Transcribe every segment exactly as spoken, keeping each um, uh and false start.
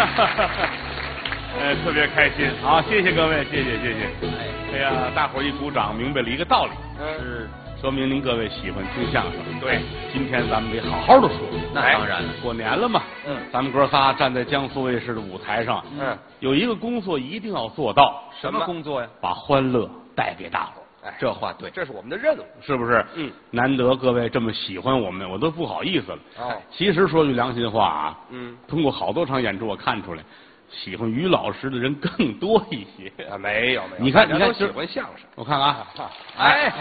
呃，特别开心啊！谢谢各位，谢谢谢谢。哎呀，大伙儿一鼓掌，明白了一个道理， 是说明您各位喜欢听相声。 对， 今天咱们得好好的说。 那当然了， 过年了嘛， 嗯， 咱们哥仨站在江苏卫视的舞台上， 嗯， 有一个工作一定要做到， 什么工作呀？ 把欢乐带给大伙儿。 哎，这话对，这是我们的任务， 是不是？ 嗯， 难得各位这么喜欢我们，我都不好意思了。 哦， 其实说句良心话啊， 嗯， 通过好多场演出，我看出来，喜欢于老师的人更多一些。 啊，没有没有， 你看，你看， 喜欢相声。 我看看啊， 哎，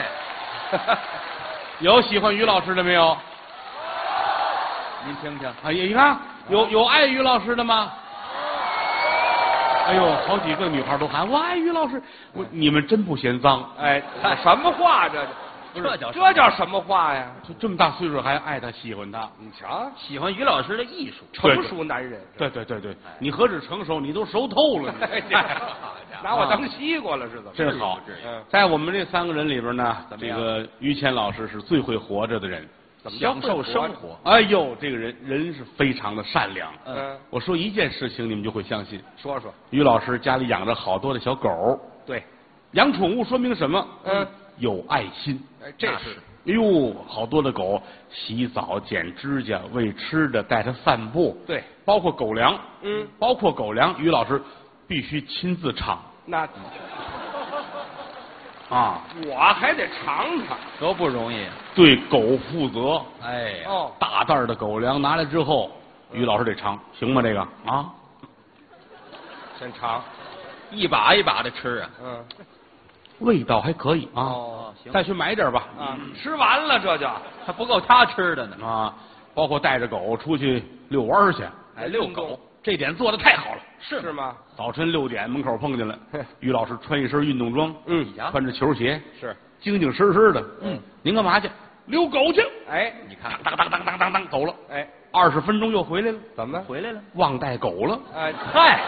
有喜欢于老师的没有？ 您听听， 哎呀，你看，有有爱于老师的吗？哎呦，好几个女孩都喊我爱于老师，我你们真不嫌脏。 哎，什么话这？ 这叫这叫什么话呀？ 就这么大岁数还爱他喜欢他， 你瞧， 喜欢于老师的艺术， 成熟男人。 对对对对，你何止成熟，你都熟透了。 拿我当西瓜了是怎么？ 真好。 嗯， 在我们这三个人里边呢，这怎么样个于谦老师是最会活着的人。 怎么叫享受生活？ 哎呦，这个人人是非常的善良。 嗯， 我说一件事情，你们就会相信。 说说， 于老师家里养着好多的小狗。 对， 养宠物说明什么？ 嗯， 有爱心。 哎，这是。 哎呦，好多的狗洗澡、剪指甲、喂吃的、带它散步。 对， 包括狗粮。 嗯， 包括狗粮，于老师必须亲自尝。 那啊， 我还得尝尝， 多不容易。 对狗负责。 哎呀， 哦， 大袋的狗粮拿来之后，于老师得尝，行吗？这个啊， 先尝， 一把一把的吃啊。 嗯， 味道还可以啊。 哦，行， 再去买点吧。 啊，吃完了这就还不够他吃的呢。 啊，包括带着狗出去遛弯儿去。 哎遛狗， 这点做的太好了。 是是吗？ 早晨六点门口碰见了，于老师穿一身运动装， 嗯， 穿着球鞋， 是精精神神的。 嗯， 您干嘛去？遛狗去。 哎， 你看， 当当当当当当走了。 哎， 二十分钟又回来了， 怎么回来了？ 忘带狗了。 哎，嗨，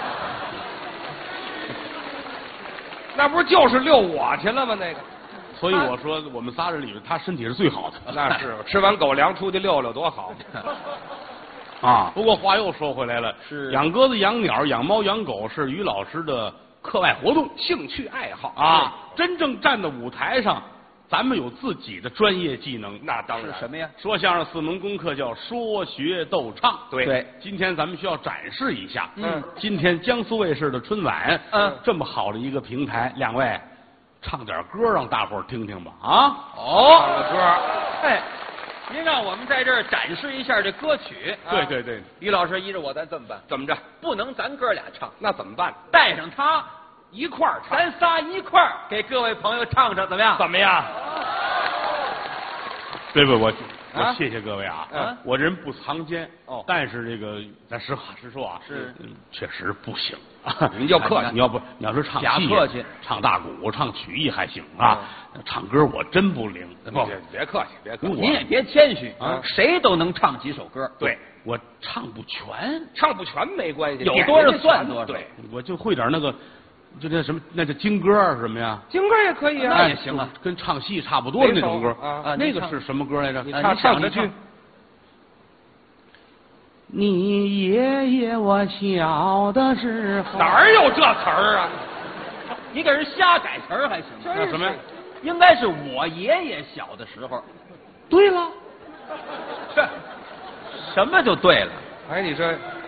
那不是就是遛我去了吗？那个， 所以我说我们仨人里面，他身体是最好的。 那是吃完狗粮出去溜溜多好。 啊，不过话又说回来了， 是养鸽子、养鸟、养猫、养狗是于老师的课外活动、 兴趣爱好啊。真正站在舞台上，咱们有自己的专业技能。 那当然是什么呀？ 说相声四门功课叫说学逗唱。 对对， 今天咱们需要展示一下。 嗯， 今天江苏卫视的春晚， 嗯， 这么好的一个平台，两位唱点歌让大伙儿听听吧。啊， 哦， 唱个歌， 哎，您让我们在这儿展示一下这歌曲。 对对对， 于老师依着我，咱这么办？ 怎么着？ 不能咱哥俩唱， 那怎么办？ 带上他， 一块儿唱， 咱仨一块儿给各位朋友唱唱，怎么样？ 怎么样？ 对不？我我啊谢谢各位啊。 嗯我人不藏奸。 哦但是这个咱实话实说啊， 是嗯确实不行。 您就客气你要不你要是唱戏假客气， 唱大鼓、唱曲艺还行啊。唱歌我真不灵。不， 别别客气，别客气。 您也别谦虚啊谁都能唱几首歌。 对， 我唱不全， 唱不全没关系， 有多少点人家算多少。 全对， 我就会点那个，就那什么，那叫京歌啊是什么呀？ 京歌也可以啊。 那也行啊， 跟唱戏差不多的那种歌哪首啊啊你唱那个是什么歌来着？ 你啊唱唱几句你想着唱。 你爷爷我小的时候哪儿有这词儿啊？ 你给人瞎改词儿还行？ 那什么呀？ 应该是我爷爷小的时候。 对了， 这什么就对了？ 哎，你说，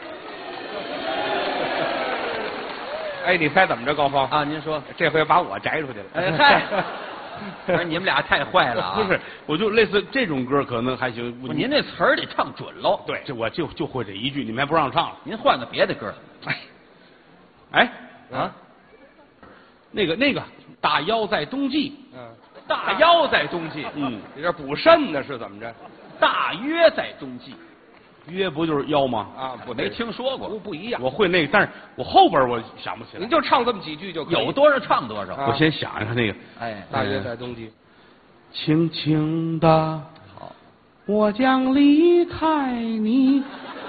哎，你猜怎么着，高峰？ 啊，您说。 这回把我摘出去了。 哎嗨，不是你们俩太坏了啊！ 不是，我就类似这种歌可能还行。 不是，您这词儿得唱准喽。 对，这我就就会这一句，你们还不让唱了？ 您换个别的歌。 哎，哎， 啊， 那个那个大腰在冬季， 嗯， 大腰在冬季， 嗯， 你这补肾呢是怎么着？ 大约在冬季。 约不就是腰吗？ 啊，不没听说过不不一样。 我会那个，但是我后边我想不起来您。就唱这么几句就可以。 有多少唱多少。 啊我先想一下那个， 哎， 大约在冬季。 轻轻的， 好， 我将离开你，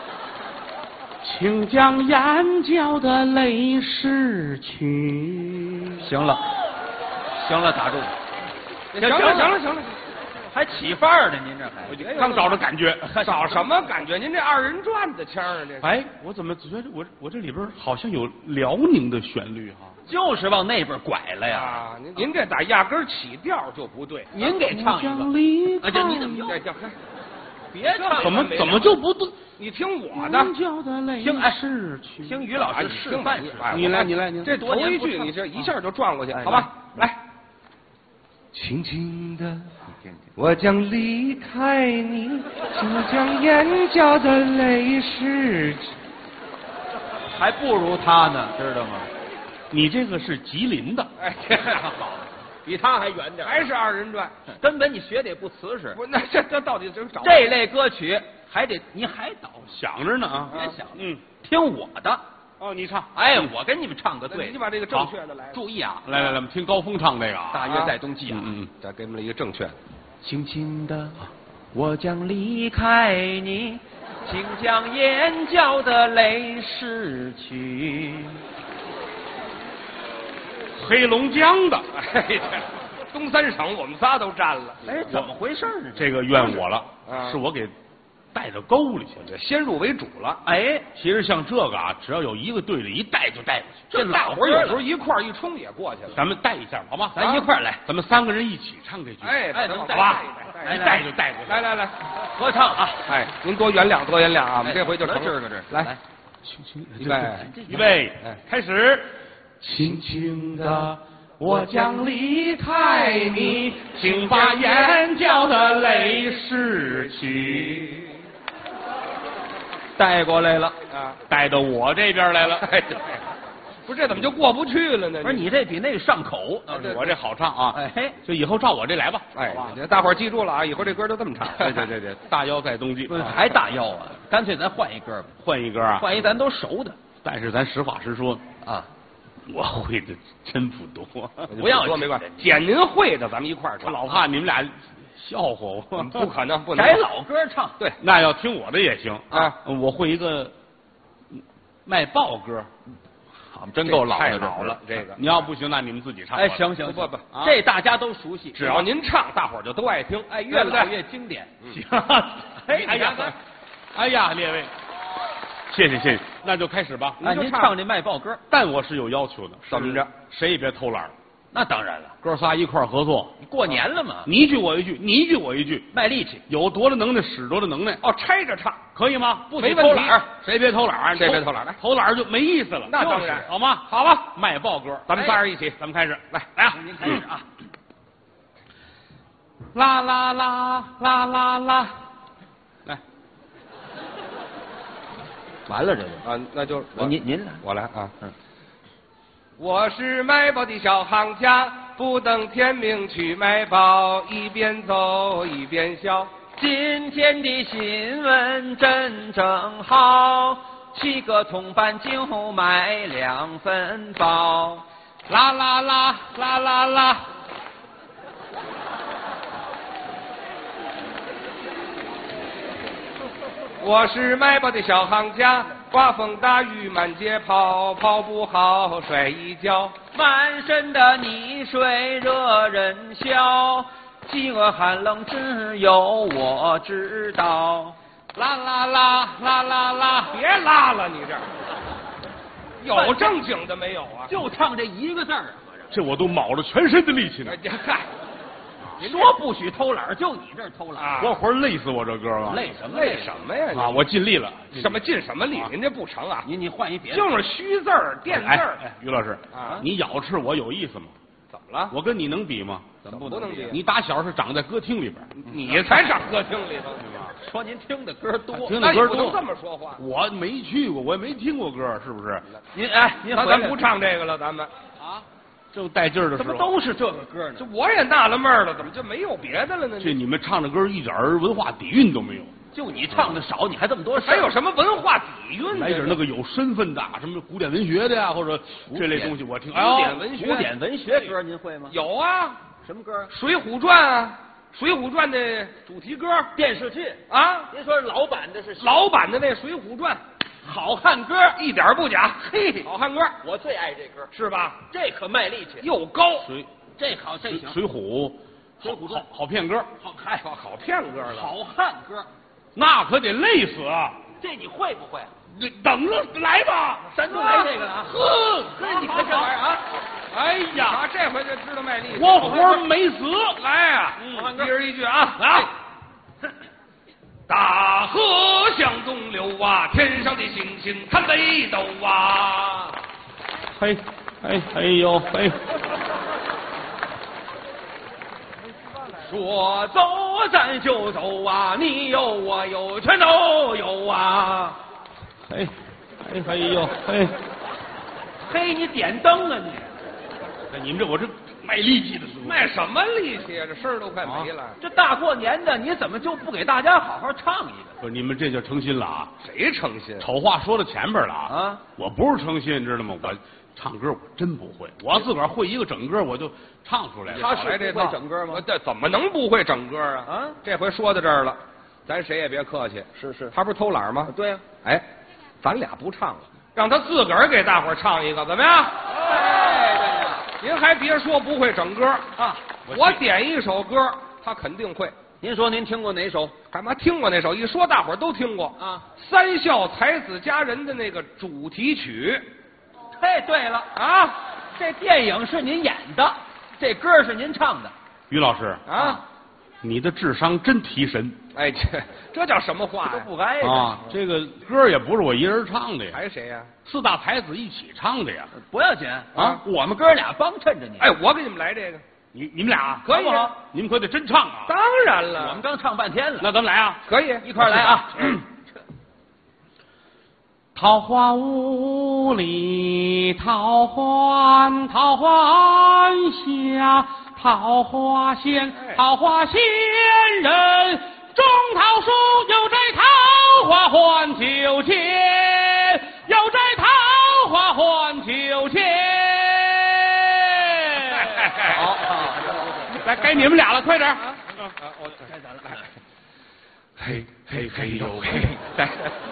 请将眼角的泪拭去。 行了，行了，打住。 行了行了行了， 还起范儿呢，您这还我就刚找着感觉。 找什么感觉？您这二人转的腔啊，这是哎，我怎么觉得我我这里边好像有辽宁的旋律哈？ 就是往那边拐了呀。 啊，您您这打压根儿起调就不对。 您给唱一个，啊，这你怎么又这这别唱？ 怎么怎么就不对？ 你听我的， 听哎逝去， 听于老师示范示范。 你来，你来，你这头一句你这一下就转过去，好吧？来，轻轻的，我将离开你，请将眼角的泪拭去。 还不如他呢，知道吗？ 你这个是吉林的， 哎，这好， 比他还远点， 还是二人转。 根本你学的也不瓷实。 不，那这这到底怎么找？ 这类歌曲还得你还倒想着呢啊， 别想， 嗯， 听我的。 哦，你唱， 哎，我跟你们唱个对， 你把这个正确的来。 注意啊， 来来来，我们听高峰唱这个啊， 大约在冬季啊， 嗯嗯， 再给我们了一个正确的。 轻轻的，我将离开你，请将眼角的泪拭去。 黑龙江的， 哎，东三省我们仨都占了。 哎，怎么回事呢？ 这个怨我了， 啊是我给带到沟里去了。 先入为主了。 哎， 其实像这个啊，只要有一个队里一带就带过去。 这大伙儿有时候一块儿一冲也过去了。 咱们带一下好吗？ 咱一块儿来， 咱们三个人一起唱这句。 哎哎， 好带吧带一带就带过去。 来来来， 合唱啊！ 哎，您多原谅多原谅啊，我们这回就成这个这来，预备预备哎， 开始。轻轻的，我将离开你，请把眼角的泪拭去。 带过来了， 啊， 带到我这边来了。 哎对，不是这怎么就过不去了呢？ 不是你这比那个上口， 对我这好唱啊！ 哎嘿， 就以后照我这来吧。 哎好吧， 大伙儿记住了啊，以后这歌就这么唱。 对对对对，大腰在冬季， 不是还大腰啊？干脆咱换一歌吧， 换一歌啊！ 换一咱都熟的但是咱实话实说， 啊。 我会的真不多。 不要说没关系，捡您会的咱们一块儿唱。 我老怕你们俩笑话我。 不可能，不能改老歌唱， 对， 那要听我的也行啊。 我会一个卖报歌， 好，真够老的， 太老了这个。 你要不行，那你们自己唱。 哎，行行， 不不啊这大家都熟悉， 只要您唱，大伙儿就都爱听。 哎，越老越经典。 行。哎呀，哎呀，列位，谢谢谢谢，那就开始吧。 哎，您唱这卖报歌， 但我是有要求的， 怎么着？ 谁也别偷懒儿， 那当然了， 哥仨一块儿合作， 过年了嘛， 你一句我一句，你一句我一句， 卖力气， 有多大能耐使多大能耐， 哦，拆着唱， 可以吗？不许没问题偷懒儿，谁别偷懒儿， 谁别偷懒儿来偷懒儿就没意思了。 那当然就是好吗？ 好吧， 卖报歌， 咱们仨人一起， 咱们开始， 来来啊！ 您开始啊。 啦啦啦啦啦啦，来， 完了这就啊，那就我您您来， 我来啊。嗯，我是卖报的小行家，不等天明去卖报，一边走一边笑。 今天的新闻真正好，七个铜板就买两份报。 啦啦啦啦啦啦， 我是卖报的小行家，刮风大雨满街跑，跑不好摔一跤。 满身的泥水惹人笑，饥饿寒冷只有我知道。 啦啦啦啦啦啦， 别拉了，你这有正经的没有啊？ 就唱这一个字儿啊！ 这我都卯着全身的力气呢哎，呀嗨， 说不许偷懒儿，就你这儿偷懒儿， 啊活活累死我这歌了。 累什么累什么呀？ 啊！我尽力了。 什么尽什么力？您这不成啊！ 你你换一别的， 就是虚字儿、垫字哎儿。 哎，于老师啊你咬吃我有意思吗？ 怎么了？ 我跟你能比吗？ 怎么不能比？ 你打小是长在歌厅里边， 你才上歌厅里头呢吧？ 说您听的歌多， 听的歌多那你不能这么说话。 我没去过，我也没听过歌，是不是？ 您哎，您回来那咱不唱这个了，咱们。 啊，正带劲儿的时怎么候， 都是这个歌呢这？我也纳了闷儿了，怎么就没有别的了呢？ 这你们唱的歌一点儿文化底蕴都没有， 就你唱的少，你还这么多事儿还有什么文化底蕴呢？ 来点那个有身份的，什么古典文学的呀，或者这类东西，我听。 古哎呦典文学古典文学歌您会吗？ 有啊， 什么歌？ 《水浒传》啊，《水浒传》的主题歌电视剧。 啊， 您说老版的是老版的那《水浒传》， 好汉歌， 一点儿不假， 嘿， 好汉歌我最爱这歌， 是吧？ 这可卖力气， 又高， 水这好，这行。 水浒， 水浒传好好骗歌， 好嗨， 好好骗歌了。 好汉歌， 那可得累死啊！ 这你会不会？ 你等着来吧， 咱就来这个了啊！ 呵， 呵，你看这玩意儿啊！ 哎呀， 啊，这回就知道卖力气。 活活没死， 来呀！ 嗯一人一句啊啊！ 大河向东流啊，天上的星星看北斗啊。 嘿，哎哎呦嘿， 说走咱就走啊，你有我有全都有啊！ 嘿，哎哎呦嘿， 嘿，你点灯啊你！ 哎你们这我这卖力气的时候， 卖什么力气啊？这声儿都快没了。 这大过年的，你怎么就不给大家好好唱一个？ 不是你们这就诚心了啊！ 谁诚心？ 丑话说到前边了啊！ 啊我不是诚心，知道吗？我唱歌我真不会，我要自个儿会一个整歌，我就唱出来了。 他是不会来这套整歌吗我这怎么能不会整歌啊？ 啊这回说到这儿了，咱谁也别客气。 是是他不是偷懒吗？ 对呀、 哎，咱俩不唱了，让他自个儿给大伙儿唱一个，怎么样？ 哎，对呀、 您还别说不会整歌啊！ 我点一首歌，他肯定会。 您说您听过哪首干嘛听过那首？一说大伙儿都听过啊？ 三笑才子佳人的那个主题曲哎，对了， 啊这电影是您演的，这歌是您唱的。 于老师， 啊！ 你的智商真提神哎，这这叫什么话都呀？ 不该的啊！这个歌也不是我一人唱的呀， 还谁呀？ 四大才子一起唱的呀。 不要紧啊我们哥俩帮衬着你。 哎，我给你们来这个， 你你们俩可以好不好？ 你们可得真唱啊！ 当然了， 我们刚唱半天了， 那咱们来啊！ 可以一块儿来啊！ 嗯桃花坞里桃欢，桃欢下桃花仙，桃花仙人种桃树，有摘桃花换酒钱，有摘桃花换酒钱。 好好来，该你们俩了，快点儿！ 我该咱了， 嘿嘿嘿呦嘿！ 来，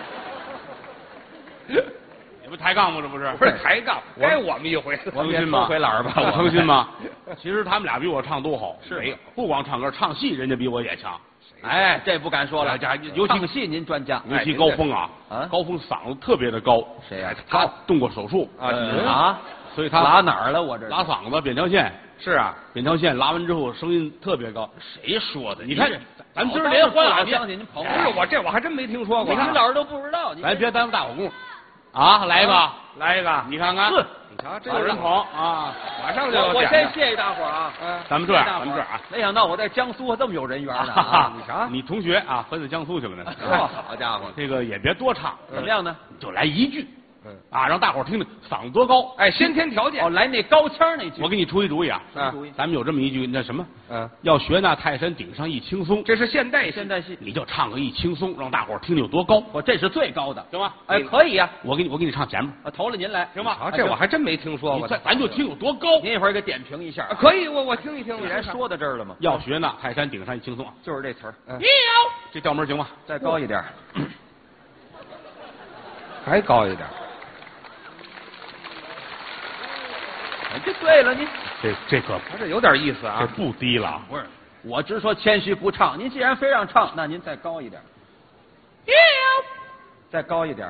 你们抬杠吗？这不是？ 不是抬杠，该我们一回， 诚心吗？ 回篮儿吧我我诚心吗？其实他们俩比我唱都好， 是没有，不光唱歌，唱戏人家比我也强。 哎，这不敢说了， 这尤其唱戏您专家。 尤其高峰啊， 啊高峰嗓子特别的高。 谁呀他动过手术啊呃啊， 所以他拉哪儿了？我这拉嗓子，扁桃腺， 是啊， 扁桃腺拉完之后声音特别高。 谁说的？ 你看这咱今儿连欢两相天， 信您捧不是我这我还真没听说过啊。 您老师都不知道，你咱别耽误大伙功夫啊！来一个， 来一个， 你看看， 呵你瞧，这有人捧啊！ 马上就我我要点了先谢谢大伙儿啊！ 嗯， 咱们这样， 谢谢大伙儿咱们这样啊。 没想到我在江苏还这么有人缘呢哈哈啊！ 你瞧你同学啊，回到江苏去了呢。 哦好家伙， 这个也别多唱， 怎么样呢？ 就来一句嗯， 啊，让大伙儿听听嗓子多高。 哎，先天条件哦，，来那高腔那句， 我给你出一主意啊， 什么主意咱们有这么一句，那什么， 嗯， 要学那泰山顶上一轻松， 这是现代戏现代戏， 你就唱个一轻松，让大伙儿听听有多高， 我这是最高的， 行吗？ 哎，可以呀， 我给你，我给你唱前面， 啊，头了您来， 行吧啊，这我还真没听说你过呢。 这咱就听有多高。 您一会儿给点评一下啊，可以，我我听一听。 既然说到这儿了嘛， 要学那泰山顶上一轻松啊， 就是这词儿， 嗯要这调门行吗？ 再高一点， 还高一点， 哎，这对了，您这这可他这有点意思这啊。 不低了啊。 不是，我直说谦虚不唱，您既然非让唱，那您再高一点， 要再高一点，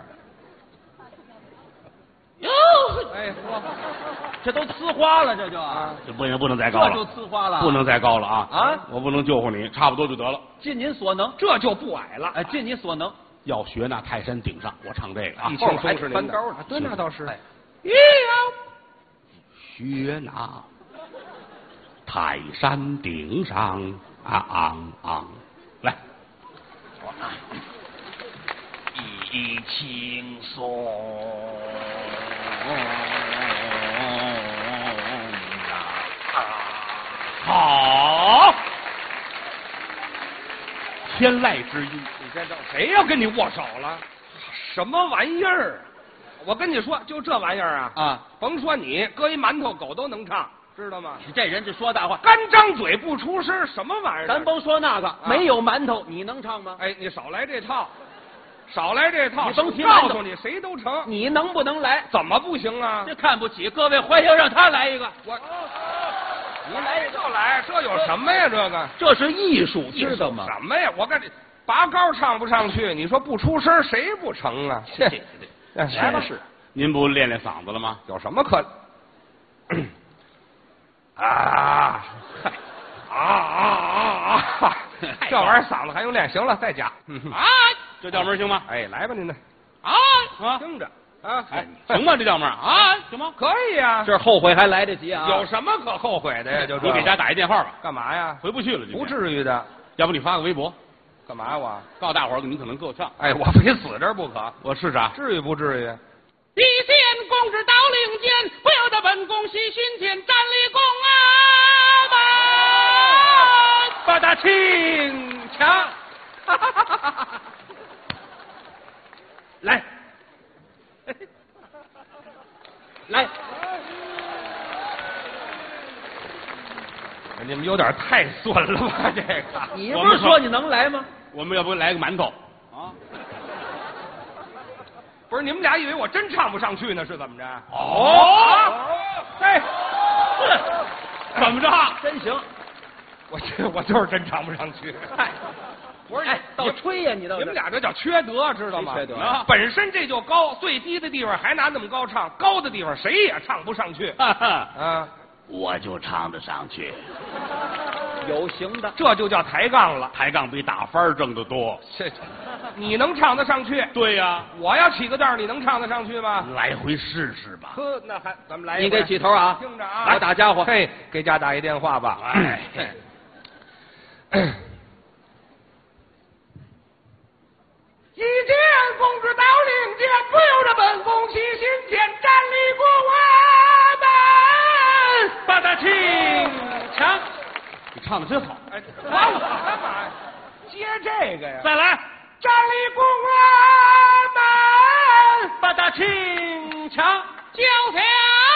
哟， 哎，嚯， 这都呲花了，这就啊， 这不行，不能再高这就了， 呲花了， 不能再高了啊！ 啊我不能救活你，差不多就得了。 尽您所能， 这就不矮了。 哎，尽你所能， 要学那泰山顶上，我唱这个啊一，轻松是您的翻高了啊对，那倒是。 哎要学那泰山顶上啊昂昂，来， 一轻松好，天籁之音。 你这这谁要跟你握手了？什么玩意儿？我跟你说，就这玩意儿啊， 啊！ 甭说你，搁一馒头狗都能唱，知道吗？ 你这人这说大话， 干张嘴不出声，什么玩意儿？ 咱甭说那个，没有馒头你能唱吗？ 哎，你少来这套，少来这套。 你甭提馒头告诉你，谁都成。 你能不能来？ 怎么不行啊？ 这看不起各位，欢迎让他来一个。 我你来就来，这有什么呀？这个这是艺术，知道吗？ 什么呀？我跟你拔高唱不上去，你说不出声谁不成啊？ 对对对， 来吧， 是。 您不练练嗓子了吗？ 有什么可？啊！啊啊啊啊！这玩意儿嗓子还用练？行了，再加。 啊，这调门行吗？ 哎，来吧您呢？ 啊啊， 听着啊！ 哎，行吗？这调门啊，行吗？ 可以呀。 这后悔还来得及啊！ 有什么可后悔的呀？就你给家打一电话吧。 干嘛呀？ 回不去了， 不至于的。 要不你发个微博， 干嘛呀？我告诉大伙儿，你可能够呛。 哎，我非死这儿不可。 我试试啊。 至于不至于？ 一见公之到令间，不由得本宫喜心间，站立宫啊门， 把他轻枪，来，来，你们有点太损了吧？这个， 你不是说你能来吗？ 我们要不来个馒头啊？ 不是，你们俩以为我真唱不上去呢，是怎么着？ 哦， 哎， 怎么着？ 真行， 我这我就是真唱不上去。 嗨，不是，哎，倒吹呀，你倒你们俩这叫缺德，知道吗？ 缺德啊！本身这就高，最低的地方还拿那么高唱，高的地方谁也唱不上去。啊， 我就唱得上去。 有型的， 这就叫抬杠了。 抬杠比打翻挣得多。 这，你能唱得上去？ 对呀， 我要起个调，你能唱得上去吗？ 来回试试吧。 呵，那还咱们来一回。 你给起头啊！ 听着啊， 来打家伙。 嘿，给家打一电话吧。 哎， 一见公之到令间，不由得本宫喜心间，站立过我们，把他轻枪。 你唱的真好。 哎，管我干嘛呀？接这个呀！ 再来， 站立过我们，把他轻枪交条。